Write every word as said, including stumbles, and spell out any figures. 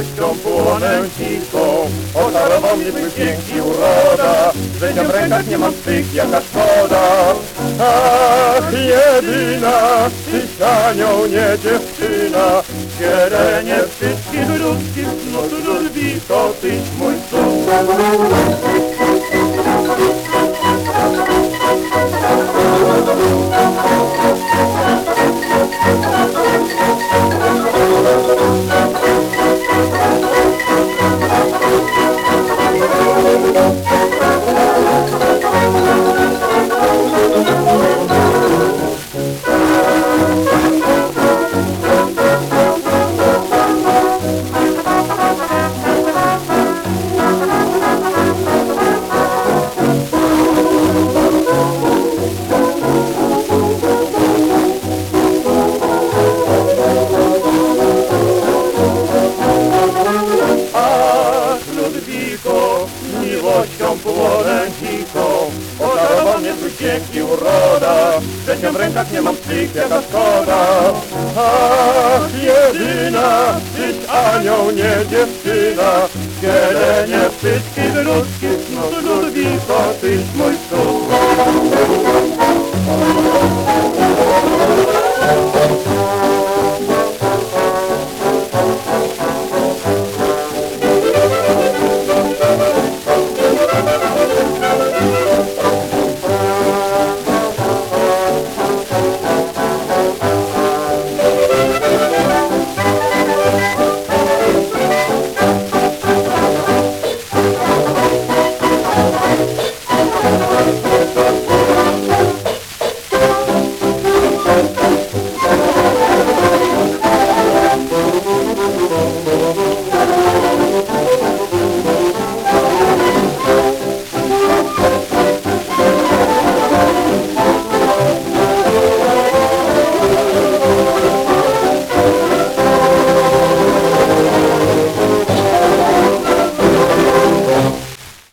miłością płonę dziką. Oczarował mnie twój piękny i uroda, życia w rękach nie mam swych, jaka szkoda. Ach, jedyna, tyś anioł, nie dziewczyna, sierenie wszystkich ludzkich snów, Ludwiko, tyś mój cud. Miłością płonę dziką, oczarował mnie twój piękny i uroda, życia w rękach nie mam swych, jaka szkoda. Ach, jedyna, tyś anioł, nie dziewczyna, zielenie wszystkich ludzkich snów, Ludwiko, tyś mój cud.